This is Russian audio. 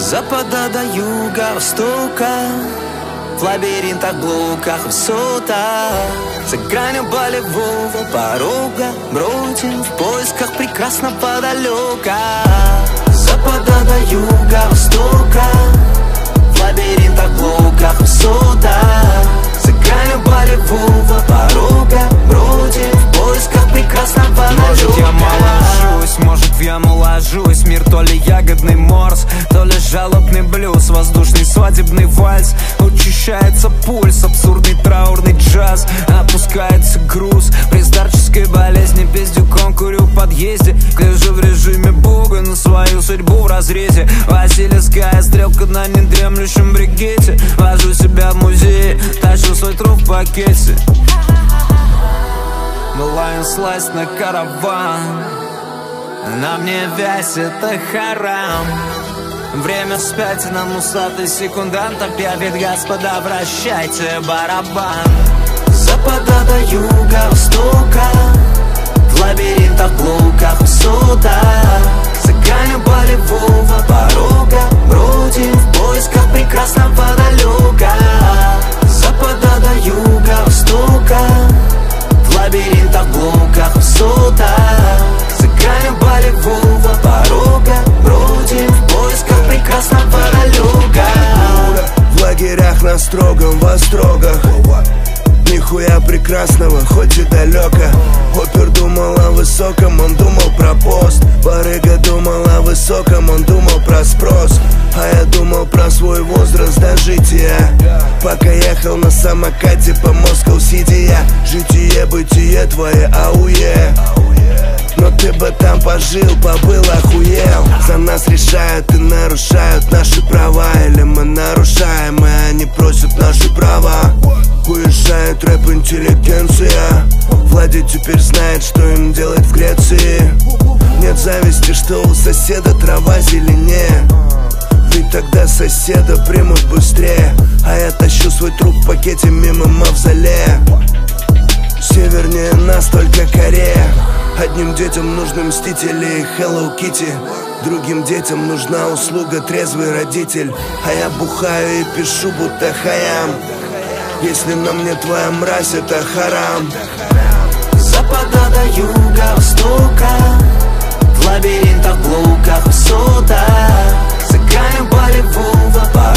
запада до юга, востока, в лабиринтах, блоках, высотах, за гранью болевого порога бродим в поисках прекрасного далека. Запада до юга, востока, в лабиринтах, блоках, высотах, за гранью болевого порога бродим в поисках прекрасного далека. Может, я моложусь, может, в яму ложусь. Мир то ли ягодный морс, то ли жалобный блюз, воздушный свадебный вальс. Учащается пульс, абсурдный траурный джаз. Опускается груз при старческой болезни. Пиздюком курю в подъезде, гляжу в режиме бога на свою судьбу в разрезе. Васильевская стрелка на недремлющем бригете. Вожу себя в музее, тащу свой труп в пакете. Лайн слазь на караван, на мне вязь, это харам. Время спятинам, усатый секундант объявит: господа, вращайте барабан. Запада до юга, востока, в лабиринтах, блоках, высотах, за гранью болевого порога бродим в поисках прекрасного далека. Запада до юга, востока, в лабиринтах, блоках, высотах, за гранью болевого порога бродим в поисках прекрасного далека. В лагерях на строгом вострогах нихуя прекрасного, хоть и далеко. Опер думал о высоком, он думал про пост. Барыга думал о высоком, он думал про спрос. А я думал про свой возраст дожития, пока ехал на самокате по Москоу-Сити. Я житие, бытие твое, ауе. Но ты бы там пожил, побыл, охуел. За нас решают и нарушают наши права. Или мы нарушаем, и они просят наши права. Уезжает рэп-интеллигенция. Влади теперь знает, что им делать в Греции. Нет зависти, что у соседа трава зеленее, ведь тогда соседа примут быстрее. А я тащу свой труп в пакете мимо мавзолея. Севернее нас только Корея. Одним детям нужны мстители и Hello Kitty, другим детям нужна услуга трезвый родитель. А я бухаю и пишу, будто хаям. Если на мне твоя мразь, это харам. Запада до юга, востока, в лабиринтах, блоках, высотах, за гранью болевого порога